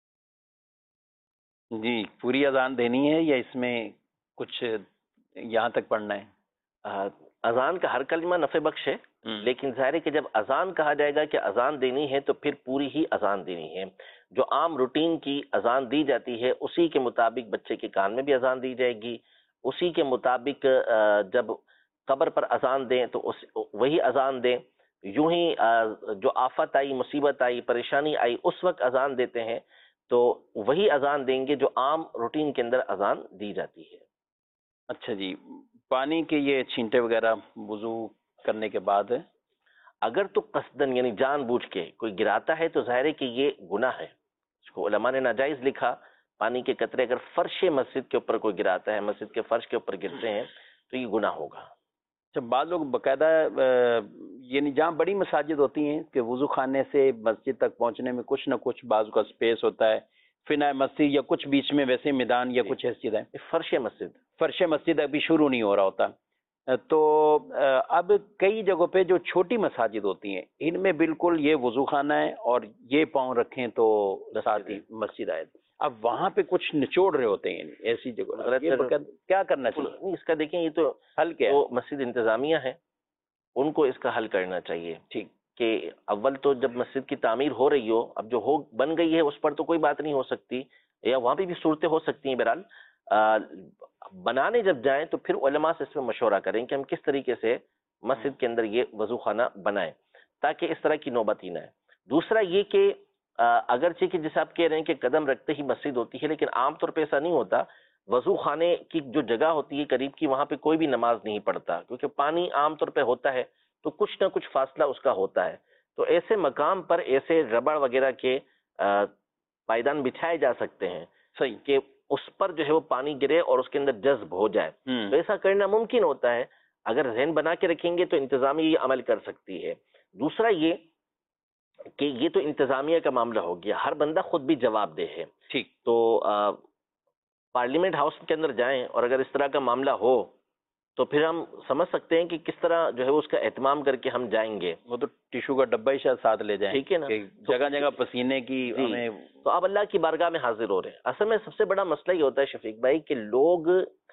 جی پوری اذان دینی ہے یا اس میں کچھ یہاں تک پڑھنا ہے؟
اذان کا ہر کلمہ نفع بخش ہے، لیکن ظاہر ہے کہ جب اذان کہا جائے گا کہ اذان دینی ہے تو پھر پوری ہی اذان دینی ہے. جو عام روٹین کی اذان دی جاتی ہے اسی کے مطابق بچے کے کان میں بھی اذان دی جائے گی. اسی کے مطابق جب قبر پر اذان دیں تو وہی اذان دیں. یوں ہی جو آفت آئی، مصیبت آئی، پریشانی آئی، اس وقت اذان دیتے ہیں تو وہی اذان دیں گے جو عام روٹین کے اندر اذان دی جاتی ہے.
اچھا جی. پانی کے یہ چھینٹے وغیرہ وضو کرنے کے بعد
اگر تو قصدن یعنی جان بوجھ کے کوئی گراتا ہے تو ظاہر ہے کہ یہ گناہ ہے، اس کو علماء نے ناجائز لکھا. پانی کے قطرے اگر فرش مسجد کے اوپر کوئی گراتا ہے، مسجد کے فرش کے اوپر گرتے ہیں تو یہ گناہ ہوگا.
جب بعض لوگ باقاعدہ یعنی جہاں بڑی مساجد ہوتی ہیں کہ وضو خانے سے مسجد تک پہنچنے میں کچھ نہ کچھ بعض کا اسپیس ہوتا ہے، فنا مسجد یا کچھ بیچ میں ویسے میدان یا کچھ ایسی چیزیں، فرش مسجد ابھی شروع نہیں ہو رہا ہوتا، تو اب کئی جگہوں پہ جو چھوٹی مساجد ہوتی ہیں ان میں بالکل یہ وضو خانہ ہے اور یہ پاؤں رکھیں تو ساتھ ہی مسجد آئے، اب وہاں پہ کچھ نچوڑ رہے ہوتے ہیں ایسی جگہ، کیا کرنا چاہیے
اس کا؟ دیکھیں یہ تو
حل کیا ہے؟
جو مسجد انتظامیہ ہے ان کو اس کا حل کرنا چاہیے، ٹھیک کہ اول تو جب مسجد کی تعمیر ہو رہی ہو، اب جو ہو بن گئی ہے اس پر تو کوئی بات نہیں ہو سکتی، یا وہاں پہ بھی صورتیں ہو سکتی ہیں، بہرحال بنانے جب جائیں تو پھر علماء سے اس میں مشورہ کریں کہ ہم کس طریقے سے مسجد کے اندر یہ وضو خانہ بنائیں تاکہ اس طرح کی نوبت ہی نہ ہے۔ دوسرا یہ کہ اگرچہ کہ جیسے آپ کہہ رہے ہیں کہ قدم رکھتے ہی مسجد ہوتی ہے، لیکن عام طور پہ ایسا نہیں ہوتا، وضو خانے کی جو جگہ ہوتی ہے قریب کی وہاں پہ کوئی بھی نماز نہیں پڑھتا، کیونکہ پانی عام طور پہ ہوتا ہے تو کچھ نہ کچھ فاصلہ اس کا ہوتا ہے، تو ایسے مقام پر ایسے ربڑ وغیرہ کے پائیدان بچھائے جا سکتے ہیں، صحیح کہ اس پر جو ہے وہ پانی گرے اور اس کے اندر جذب ہو جائے، تو ایسا کرنا ممکن ہوتا ہے، اگر ذہن بنا کے رکھیں گے تو انتظامیہ یہ عمل کر سکتی ہے۔ دوسرا یہ کہ یہ تو انتظامیہ کا معاملہ ہو گیا، ہر بندہ خود بھی جواب دہ ہے، ٹھیک تو پارلیمنٹ ہاؤس کے اندر جائیں اور اگر اس طرح کا معاملہ ہو تو پھر ہم سمجھ سکتے ہیں کہ کس طرح جو ہے اس کا اہتمام کر کے ہم جائیں گے،
وہ تو ٹیشو کا ڈبہ ہی شاید ساتھ لے جائیں،
ٹھیک ہے نا،
جگہ جگہ پسینے کی ہمیں،
تو آپ اللہ کی بارگاہ میں حاضر ہو رہے ہیں۔ اصل میں سب سے بڑا مسئلہ یہ ہوتا ہے شفیق بھائی کہ لوگ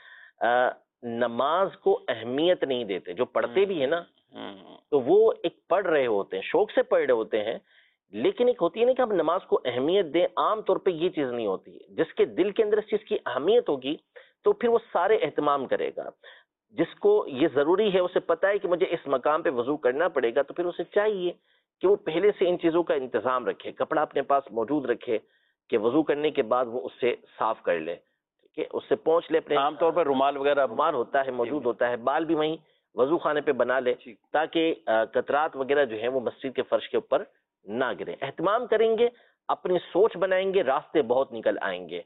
نماز کو اہمیت نہیں دیتے، جو پڑھتے بھی ہیں نا تو وہ ایک پڑھ رہے ہوتے ہیں، شوق سے پڑھ رہے ہوتے ہیں، لیکن ایک ہوتی ہے نا کہ ہم نماز کو اہمیت دیں، عام طور پہ یہ چیز نہیں ہوتی ہے۔ جس کے دل کے اندر اس چیز کی اہمیت ہوگی تو پھر وہ سارے اہتمام کرے گا، جس کو یہ ضروری ہے اسے پتہ ہے کہ مجھے اس مقام پہ وضو کرنا پڑے گا، تو پھر اسے چاہیے کہ وہ پہلے سے ان چیزوں کا انتظام رکھے، کپڑا اپنے پاس موجود رکھے کہ وضو کرنے کے بعد وہ اس سے صاف کر لے، ٹھیک ہے، اس سے پونچھ لے، اپنے
عام طور پر رومال وغیرہ
رومال ہوتا ہے موجود ہوتا ہے، بال بھی وہیں وضو خانے پہ بنا لے تاکہ قطرات وغیرہ جو ہیں وہ مسجد کے فرش کے اوپر نہ گرے۔ اہتمام کریں گے، اپنی سوچ بنائیں گے، راستے بہت نکل آئیں گے۔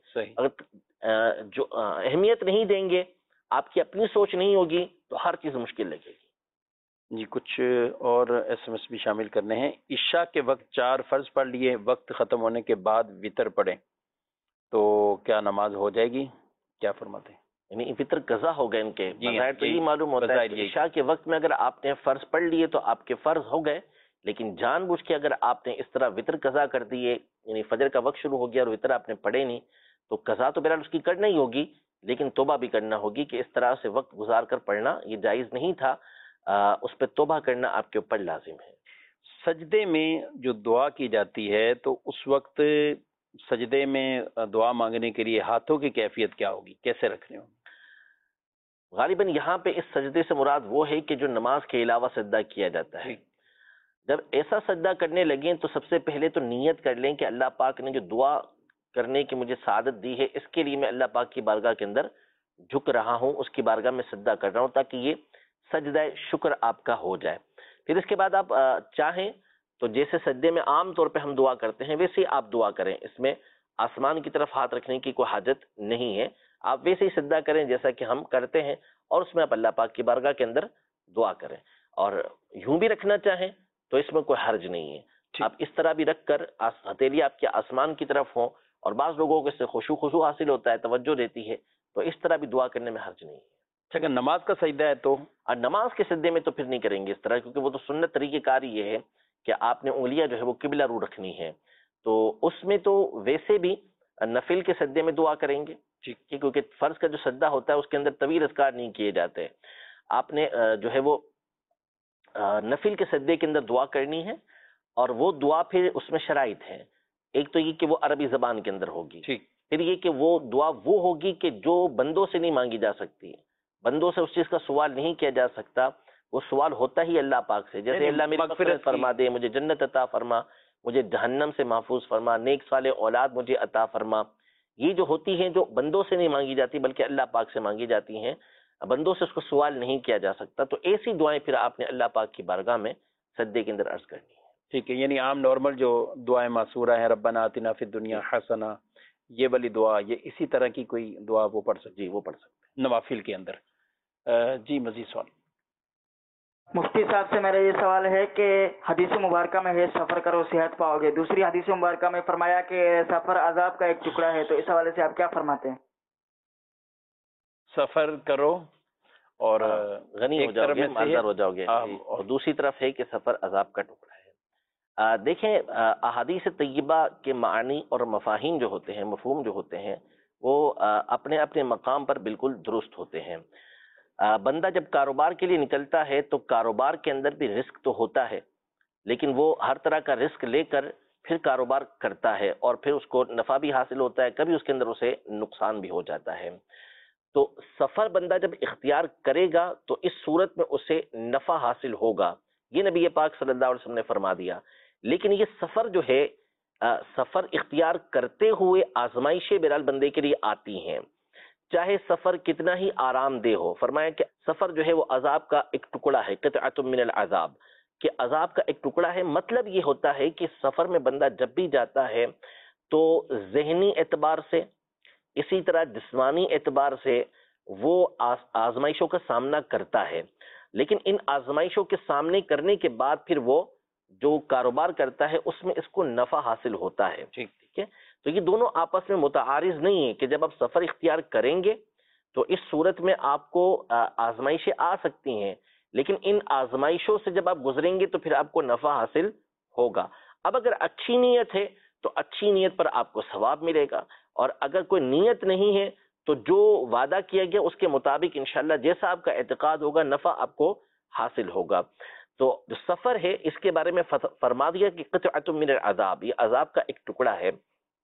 اگر جو اہمیت نہیں دیں گے، آپ کی اپنی سوچ نہیں ہوگی تو ہر چیز مشکل لگے گی۔
جی کچھ اور ایس ایم ایس بھی شامل کرنے ہیں۔ عشاء کے وقت 4 فرض پڑھ لیے، وقت ختم ہونے کے بعد وتر پڑھیں تو کیا نماز ہو جائے گی؟ کیا فرماتے ہیں؟
یعنی وتر قضا ہو گئے ان کے، بظاہر تو یہ معلوم ہوتا ہے کہ عشاء کے وقت میں اگر آپ نے فرض پڑھ لیے تو آپ کے فرض ہو گئے، لیکن جان بوجھ کے اگر آپ نے اس طرح وتر قضا کر دیے، یعنی فجر کا وقت شروع ہو گیا اور وتر آپ نے پڑھے نہیں، تو قضا تو بہرحال اس کی کرنا ہی ہوگی، لیکن توبہ بھی کرنا ہوگی کہ اس طرح سے وقت گزار کر پڑھنا یہ جائز نہیں تھا، اس پہ توبہ کرنا آپ کے اوپر لازم ہے۔
سجدے میں جو دعا کی جاتی ہے تو اس وقت سجدے میں دعا مانگنے کے لیے ہاتھوں کی کیفیت کیا ہوگی، کیسے رکھنے ہوں؟
غالباً یہاں پہ اس سجدے سے مراد وہ ہے کہ جو نماز کے علاوہ سجدہ کیا جاتا ہے۔ جب ایسا سجدہ کرنے لگیں تو سب سے پہلے تو نیت کر لیں کہ اللہ پاک نے جو دعا کرنے کی مجھے سعادت دی ہے، اس کے لیے میں اللہ پاک کی بارگاہ کے اندر جھک رہا ہوں، اس کی بارگاہ میں سجدہ کر رہا ہوں، تاکہ یہ سجدہ شکر آپ کا ہو جائے۔ پھر اس کے بعد آپ چاہیں تو جیسے سجدے میں عام طور پہ ہم دعا کرتے ہیں ویسے ہی آپ دعا کریں، اس میں آسمان کی طرف ہاتھ رکھنے کی کوئی حاجت نہیں ہے، آپ ویسے ہی سجدہ کریں جیسا کہ ہم کرتے ہیں، اور اس میں آپ اللہ پاک کی بارگاہ کے اندر دعا کریں، اور یوں بھی رکھنا چاہیں تو اس میں کوئی حرج نہیں ہے، آپ اس طرح بھی رکھ کر ہتھیلی آپ کے آسمان کی طرف ہوں، اور بعض لوگوں کو اس سے خشوع حاصل ہوتا ہے، توجہ رہتی ہے، تو اس طرح بھی دعا کرنے میں حرج نہیں ہے۔
اگر نماز کا سجدہ ہے تو
نماز کے سجدے میں تو پھر نہیں کریں گے اس طرح، کیونکہ وہ تو سنت طریقہ کار یہ ہے کہ آپ نے انگلیاں جو ہے وہ قبلہ رو رکھنی ہے، تو اس میں تو ویسے بھی نفل کے سجدے میں دعا کریں گے، کیونکہ فرض کا جو سجدہ ہوتا ہے اس کے اندر طویل اذکار نہیں کیے جاتے، آپ نے جو ہے وہ نفل کے سجدے کے اندر دعا کرنی ہے، اور وہ دعا پھر اس میں شرائط ہیں، ایک تو یہ کہ وہ عربی زبان کے اندر ہوگی، پھر یہ کہ وہ دعا وہ ہوگی کہ جو بندوں سے نہیں مانگی جا سکتی، بندوں سے اس چیز کا سوال نہیں کیا جا سکتا، وہ سوال ہوتا ہی اللہ پاک سے، جیسے اللہ میری مغفرت فرما دے، مجھے جنت عطا فرما، مجھے جہنم سے محفوظ فرما، نیک صالح اولاد مجھے عطا فرما، یہ جو ہوتی ہیں جو بندوں سے نہیں مانگی جاتی بلکہ اللہ پاک سے مانگی جاتی ہیں، بندوں سے اس کو سوال نہیں کیا جا سکتا، تو ایسی دعائیں پھر آپ نے اللہ پاک کی بارگاہ میں سجدے کے اندر عرض کرنی ہے۔
ٹھیک ہے، یعنی عام نارمل جو دعائیں معصورہ ہیں، ربنا آتنا فی الدنیا حسنہ، یہ والی دعا، یہ اسی طرح کی کوئی دعا وہ پڑھ سکتے؟
جی وہ پڑھ سکتے
نوافل کے اندر۔ جی مزید سوال؟
مفتی صاحب سے میرا یہ سوال ہے کہ حدیث مبارکہ میں ہے سفر کرو صحت پاؤ گے، دوسری حدیث مبارکہ میں فرمایا کہ سفر عذاب کا ایک ٹکڑا ہے، تو اس حوالے سے آپ کیا فرماتے ہیں؟
سفر کرو اور
غنی ہو جاؤ گے، مالدار ہو جاؤ گے، اور دوسری طرف ہے کہ سفر عذاب کا ٹکڑا ہے۔ دیکھیں احادیث طیبہ کے معنی اور مفاہیم جو ہوتے ہیں، مفہوم جو ہوتے ہیں، وہ اپنے اپنے مقام پر بالکل درست ہوتے ہیں۔ بندہ جب کاروبار کے لیے نکلتا ہے تو کاروبار کے اندر بھی رزق تو ہوتا ہے، لیکن وہ ہر طرح کا رزق لے کر پھر کاروبار کرتا ہے اور پھر اس کو نفع بھی حاصل ہوتا ہے، کبھی اس کے اندر اسے نقصان بھی ہو جاتا ہے۔ تو سفر بندہ جب اختیار کرے گا تو اس صورت میں اسے نفع حاصل ہوگا، یہ نبی پاک صلی اللہ علیہ وسلم نے فرما دیا۔ لیکن یہ سفر جو ہے، سفر اختیار کرتے ہوئے آزمائشیں بہرحال بندے کے لیے آتی ہیں، چاہے سفر کتنا ہی آرام دہ ہو۔ فرمایا کہ سفر جو ہے وہ عذاب کا ایک ٹکڑا ہے، قطعۃ من العذاب، کہ عذاب کا ایک ٹکڑا ہے۔ مطلب یہ ہوتا ہے کہ سفر میں بندہ جب بھی جاتا ہے تو ذہنی اعتبار سے، اسی طرح جسمانی اعتبار سے وہ آزمائشوں کا سامنا کرتا ہے، لیکن ان آزمائشوں کے سامنے کرنے کے بعد پھر وہ جو کاروبار کرتا ہے اس میں اس کو نفع حاصل ہوتا ہے۔ ٹھیک ہے، تو یہ دونوں آپس میں متعارض نہیں ہے کہ جب آپ سفر اختیار کریں گے تو اس صورت میں آپ کو آزمائشیں آ سکتی ہیں، لیکن ان آزمائشوں سے جب آپ گزریں گے تو پھر آپ کو نفع حاصل ہوگا۔ اب اگر اچھی نیت ہے تو اچھی نیت پر آپ کو ثواب ملے گا، اور اگر کوئی نیت نہیں ہے تو جو وعدہ کیا گیا اس کے مطابق انشاءاللہ جیسا آپ کا اعتقاد ہوگا نفع آپ کو حاصل ہوگا۔ تو جو سفر ہے اس کے بارے میں فرما دیا کہ قطعۃ من العذاب، یہ عذاب کا ایک ٹکڑا ہے۔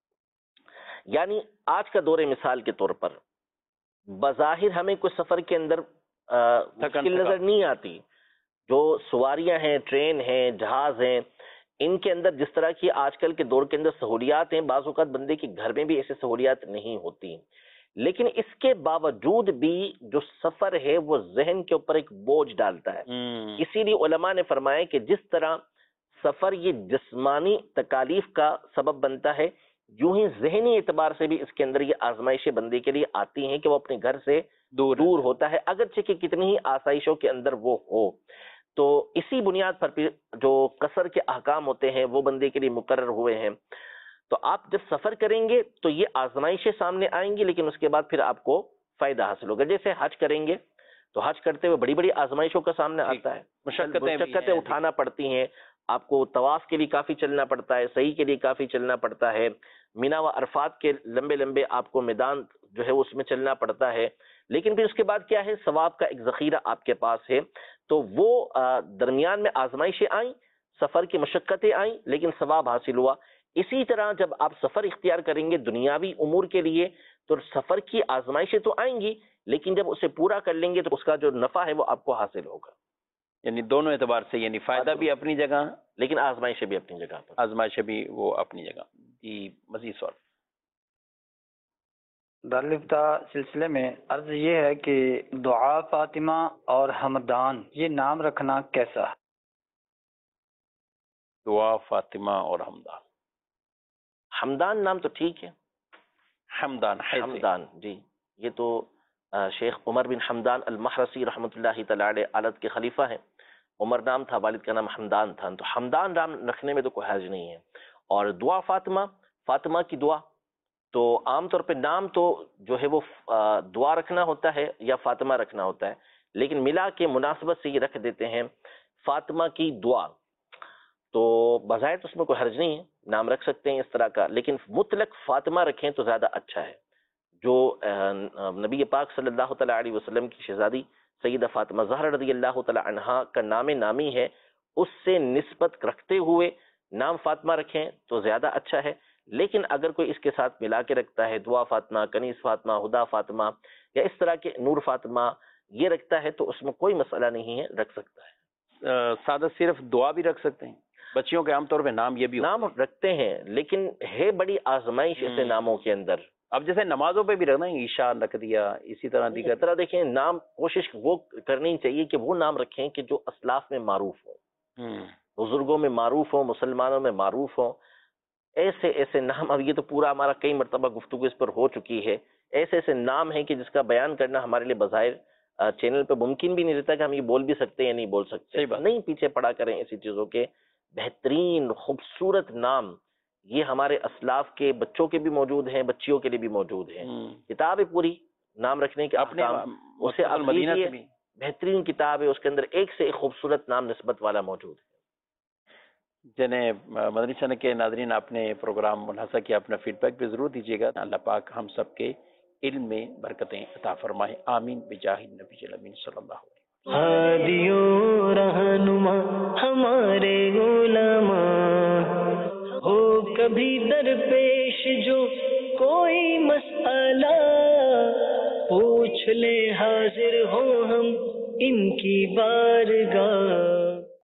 یعنی آج کا دور مثال کے طور پر بظاہر ہمیں کوئی سفر کے اندر مشکل نظر نہیں آتی، جو سواریاں ہیں، ٹرین ہیں، جہاز ہیں، ان کے اندر جس طرح کی آج کل کے دور کے اندر سہولیات ہیں، بعض اوقات بندے کے گھر میں بھی ایسی سہولیات نہیں ہوتی، لیکن اس کے باوجود بھی جو سفر ہے وہ ذہن کے اوپر ایک بوجھ ڈالتا ہے۔ اسی لیے علماء نے فرمایا کہ جس طرح سفر یہ جسمانی تکالیف کا سبب بنتا ہے، یوں ہی ذہنی اعتبار سے بھی اس کے اندر یہ آزمائشیں بندے کے لیے آتی ہیں کہ وہ اپنے گھر سے دور ہوتا ہے، اگرچہ کہ کتنی ہی آسائشوں کے اندر وہ ہو۔ تو اسی بنیاد پر پھر جو قصر کے احکام ہوتے ہیں وہ بندے کے لیے مقرر ہوئے ہیں۔ تو آپ جب سفر کریں گے تو یہ آزمائشیں سامنے آئیں گی، لیکن اس کے بعد پھر آپ کو فائدہ حاصل ہوگا۔ جیسے حج کریں گے تو حج کرتے ہوئے بڑی بڑی آزمائشوں کا سامنا آتا ہے، مشقتیں اٹھانا پڑتی ہیں، آپ کو طواف کے لیے کافی چلنا پڑتا ہے، سعی کے لیے کافی چلنا پڑتا ہے، مینا و عرفات کے لمبے لمبے آپ کو میدان جو ہے اس میں چلنا پڑتا ہے، لیکن پھر اس کے بعد کیا ہے، ثواب کا ایک ذخیرہ آپ کے پاس ہے۔ تو وہ درمیان میں آزمائشیں آئیں، سفر کی مشقتیں آئیں، لیکن ثواب حاصل ہوا۔ اسی طرح جب آپ سفر اختیار کریں گے دنیاوی امور کے لیے تو سفر کی آزمائشیں تو آئیں گی، لیکن جب اسے پورا کر لیں گے تو اس کا جو نفع ہے وہ آپ کو حاصل ہوگا۔
یعنی دونوں اعتبار سے، یعنی فائدہ بھی اپنی جگہ
لیکن آزمائشیں بھی اپنی جگہ پر،
آزمائشیں بھی وہ اپنی جگہ۔ جی مزید سوال
دارالفتہ سلسلے میں عرض یہ ہے کہ دعا فاطمہ اور حمدان یہ نام رکھنا کیسا؟
دعا فاطمہ اور حمدان،
حمدان نام تو ٹھیک ہے،
حمدان
جی، یہ تو شیخ عمر بن حمدان المحرسی رحمۃ اللہ تعالی علیہ آلت کے خلیفہ ہیں، عمر نام تھا، والد کا نام حمدان تھا، تو حمدان نام رکھنے میں تو کوئی حرج نہیں ہے۔ اور دعا فاطمہ، فاطمہ کی دعا، تو عام طور پہ نام تو جو ہے وہ دعا رکھنا ہوتا ہے یا فاطمہ رکھنا ہوتا ہے، لیکن ملا کے مناسبت سے یہ رکھ دیتے ہیں فاطمہ کی دعا، تو بظاہر تو اس میں کوئی حرج نہیں ہے، نام رکھ سکتے ہیں اس طرح کا، لیکن مطلق فاطمہ رکھیں تو زیادہ اچھا ہے۔ جو نبی پاک صلی اللہ تعالیٰ علیہ وسلم کی شہزادی سیدہ فاطمہ زہرا رضی اللہ تعالیٰ عنہا کا نام نامی ہے، اس سے نسبت رکھتے ہوئے نام فاطمہ رکھیں تو زیادہ اچھا ہے، لیکن اگر کوئی اس کے ساتھ ملا کے رکھتا ہے دعا فاطمہ، کنیز فاطمہ، ہدا فاطمہ یا اس طرح کے نور فاطمہ یہ رکھتا ہے تو اس میں کوئی مسئلہ نہیں ہے، رکھ سکتا ہے۔
سادہ صرف دعا بھی رکھ سکتے ہیں، بچیوں کے عام طور پہ نام یہ بھی
نام رکھتے ہیں، لیکن ہے بڑی آزمائش ایسے ناموں کے اندر۔
اب جیسے نمازوں پہ بھی رکھنا ہے، عشاء رکھ دیا، اسی طرح دیگر
طرح دیکھیں، نام کوشش وہ کرنی چاہیے کہ وہ نام رکھیں کہ جو اسلاف میں معروف ہوں، بزرگوں میں معروف ہوں، مسلمانوں میں معروف ہوں، ایسے نام۔ اب یہ تو پورا ہمارا کئی مرتبہ گفتگو اس پر ہو چکی ہے، ایسے نام ہیں کہ جس کا بیان کرنا ہمارے لیے بظاہر چینل پہ ممکن بھی نہیں رہتا کہ ہم یہ بول بھی سکتے یا نہیں بول سکتے. نہیں پیچھے پڑا کریں ایسی چیزوں کے. بہترین خوبصورت نام یہ ہمارے اسلاف کے بچوں کے بھی موجود ہیں, بچیوں کے لیے بھی موجود ہیں. کتاب ہے پوری نام رکھنے کے احکام, اسے مدینہ سے بھی بہترین کتاب ہے, اس کے اندر ایک سے ایک خوبصورت نام نسبت والا موجود ہے.
جناب مدنی چینل کے ناظرین, آپ نے پروگرام منحصر کیا, اپنا فیڈ بیک بھی ضرور دیجیے گا. اللہ پاک ہم سب کے علم میں برکتیں عطا فرمائے, آمین بجاہ النبی الامین صلی اللہ علیہ وسلم.
ہادیو رہنما ہمارے علماء, ہو کبھی درپیش جو کوئی مسئلہ, پوچھ لے حاضر ہو ہم ان کی بارگاہ.